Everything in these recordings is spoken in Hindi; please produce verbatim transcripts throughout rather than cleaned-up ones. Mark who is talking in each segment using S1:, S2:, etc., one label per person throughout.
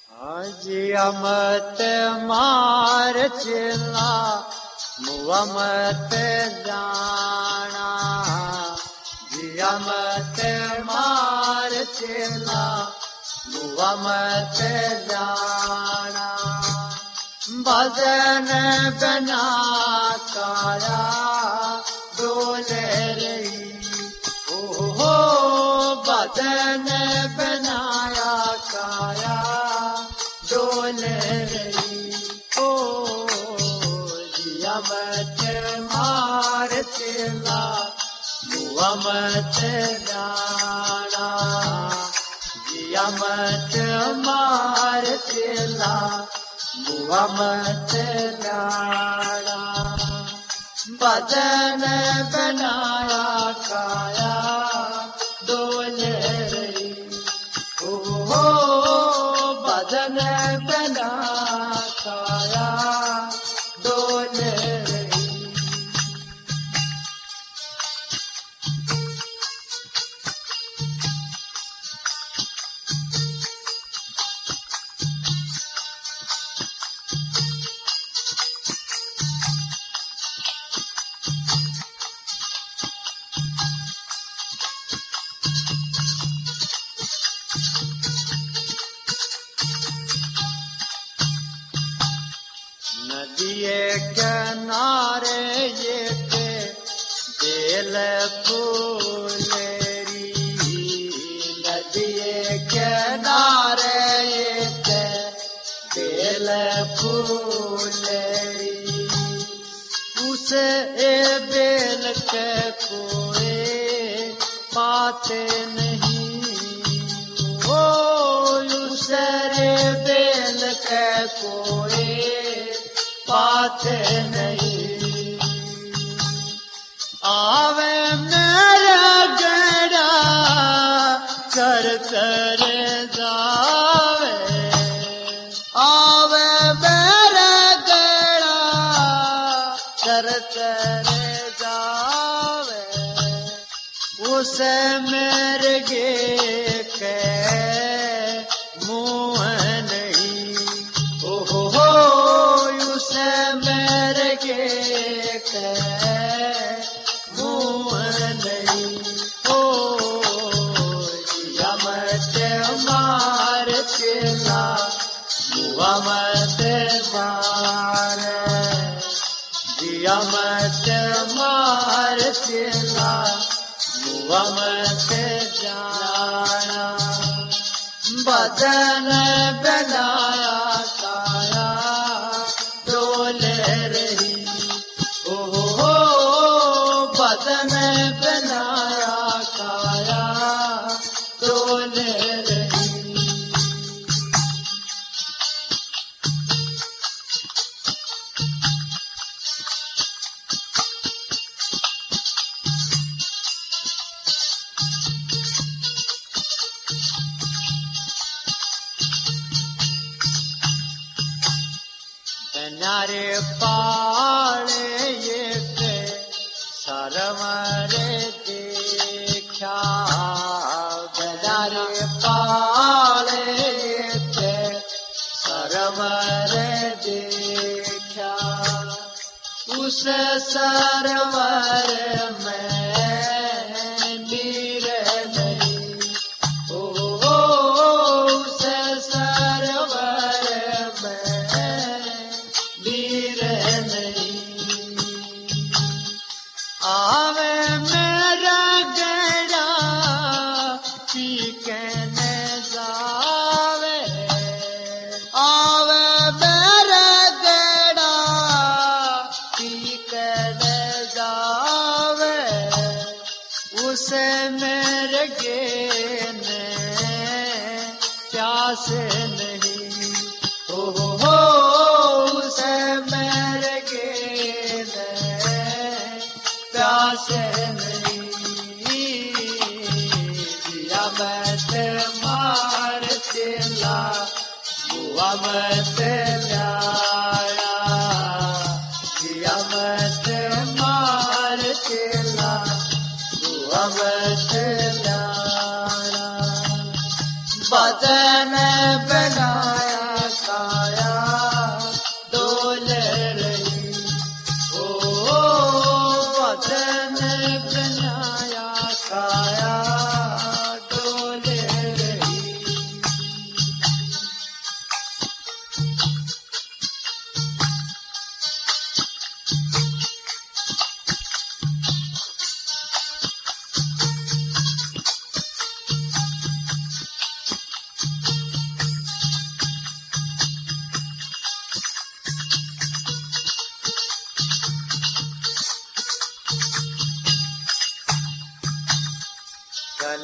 S1: जिया मत मार चिल्ला मुआ मत जाना, जिया मत मार चिल्ला मुआ मत जाना। भजन बना काया डोले रही, ओहो भजन बनाया काया डोले रही। ओ जिया मत मार चिल्ला मुआ मत जाना, जिया मत मार चिल्ला मुआ मत जाना। भजन बनाया काया डोले रही, ओहो भजन बना काया डोले रही। नदिये किनारे ये के बेल फूलेरी, नदिये किनारे ये के बेल फूलेरी। उस ए बेल के कोई पाते नहीं, ओ उस रे बेल के कोई पाते नहीं। आवे मेरा गड़ा कर कर जावे, आवे मेरा गड़ा कर कर जावे। उसे मेरे गे के मुँह नहीं, ओहो हो उसे मेरे के के मुँह नहीं। ओ जिया मत मार चिल्ला मुआ मत मार, जिया मत मार चिल्ला मुआ मत जाना। भजन बनाया काया डोले रही, ओहो भजन बनाया काया डोले रही। नारे पाले ये के सरमरे देखा, नारे पाले ये के सरमरे देखा। उस सरवर में नीर नहीं, ओ उस सरवर में नीर नहीं। आवे मेरा गड़ा पी के न जावे, आवे मेरा गड़ा पी के न जावे। उसे मेरे गे ने प्यास नहीं, ओहो उसे मेरे गे ने प्यास नहीं। जिया मत मार चिल्ला मुआ मत जाया, जिया मत मार चिल्ला मुआ मत जाया। भजन बनाया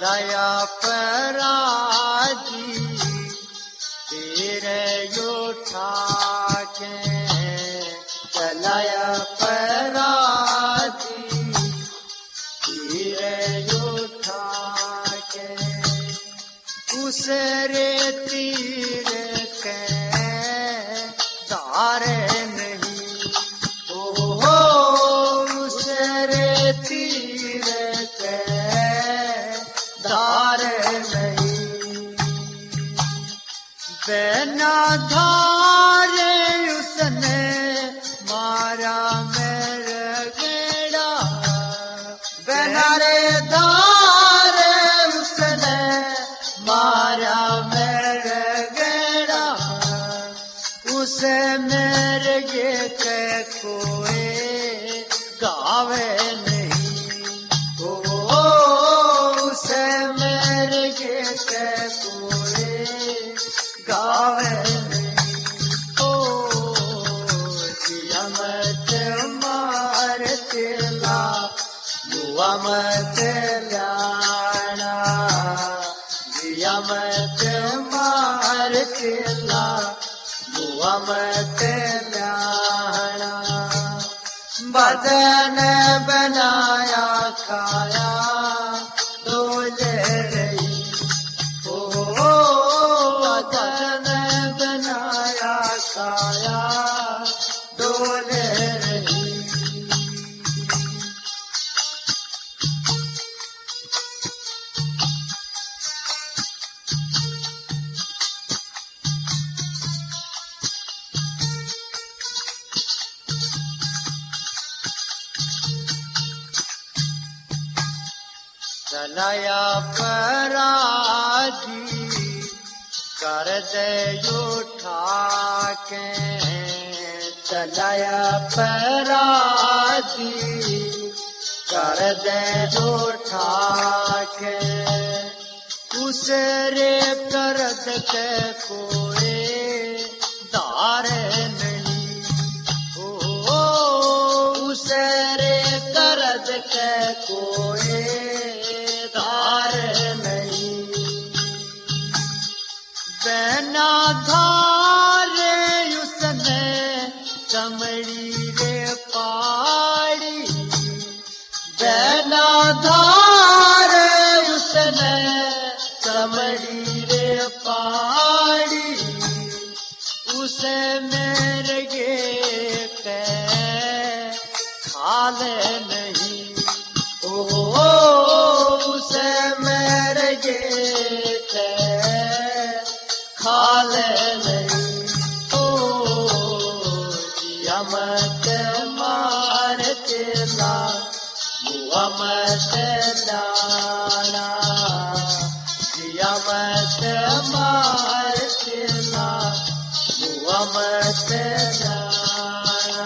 S1: चलाया पराजी तेरे उठा के, चलाया पराजी तेरे उठा के, उस रे तीर के तारे नहीं, ओ हो उस रे तीर के तारे नहीं, बिना धारे उसने मारा मेरे गेड़ा, बिना रे धारे उसने मारा मेरे गेड़ा, उसे मेरे गे के कोई गावे नहीं, ओ उसे मेरे गे के कोई गावे नहीं, ओ जिया मत मार तेला बुआ मत लाना, जिया मत मार तेला बुआ मत लाना, भजन बनाया खाया डोले रही, ओ भजन बनाया खाया डोले रही, चलाया पराजी कर दे उठा के, चलाया पराजी कर दे उठा के, उस रे करद के कोई दारे नहीं, ओ उस रे करद के कोई नहीं, बिना धारे उसने चमड़ी रे पाड़ी, बिना धारे उसने चमड़ी रे पाड़ी, उसे मेरे गे के खाले नहीं, ओ उसे मेरे गे के खाले नहीं, ओ जिया मत मार तेला बुआ मत लाना, जिया मत मार तेला बुआ मत लाना,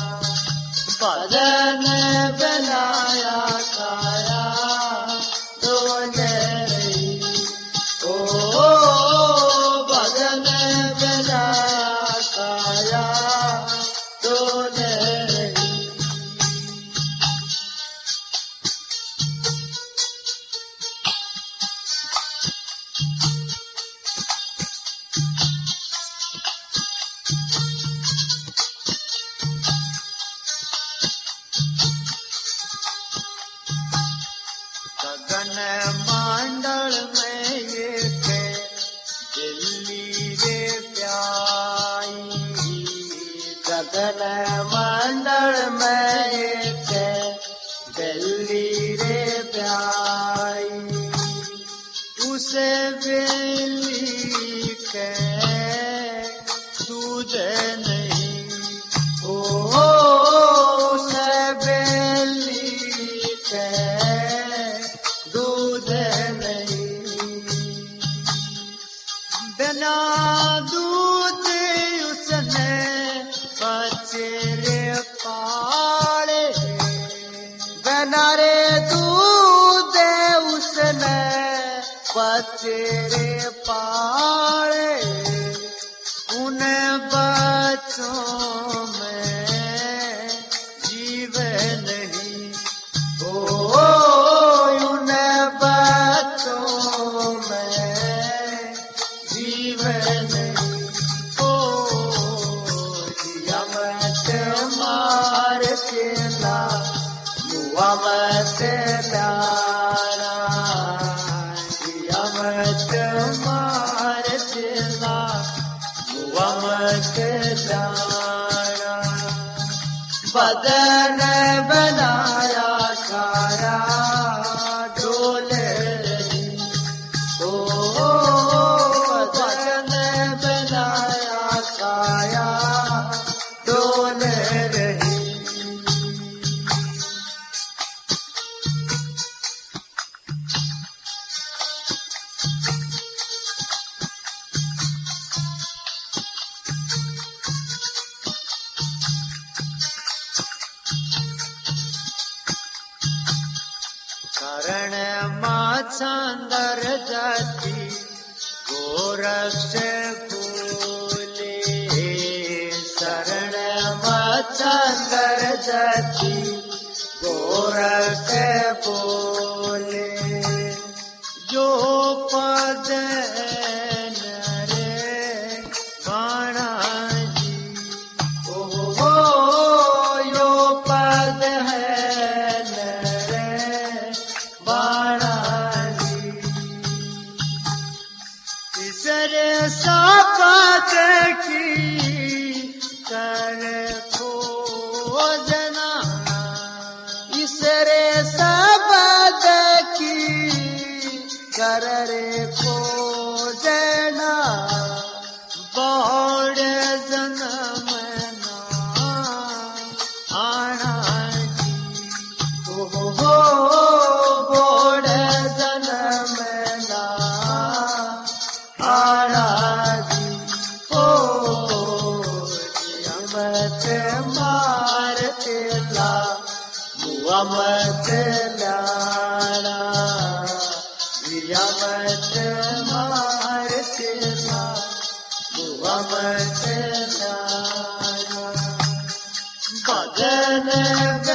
S1: भजन बनाया खाया डोले रही, ओ भजन बनाया खाया डोले रही, गगन मंडल में एक दिल्ली रे प्याई, गगन मंडल में एक दिल्ली रे प्याई, उसे बेली के दूध नहीं, ओ उसे बेली के दूध नहीं, बिना दूध उसने बच्चे रे पाले, बिना रे दूध उसने बच्चे रे पाले, उन बच्चों में जीवन नहीं, ओ उन बच्चों में नहीं ओ जिया मत मार चेला मुआ मत प्यारा जिया मत मार चेला मुआ मत प्यारा बदन बनाया काया डोले ओ बदन बनाया काया डोले रही करण माछांदर जाती गोरक्ष फूले शरण माछांदर जाती गोरक्ष बोले जो पद नरे बाणा जी ओ हो यो पद है नरे बाणा जी तीसरे सापत की कर खोजना तीसरे सापत की कर रे खोजना बौड़ जन्म ना आना जी ओ हो बौड़ जन्म ना आना जी ओ मत मार तेला मुआ मत लाना जिया मत मार तेला मुआ मत लाना बदन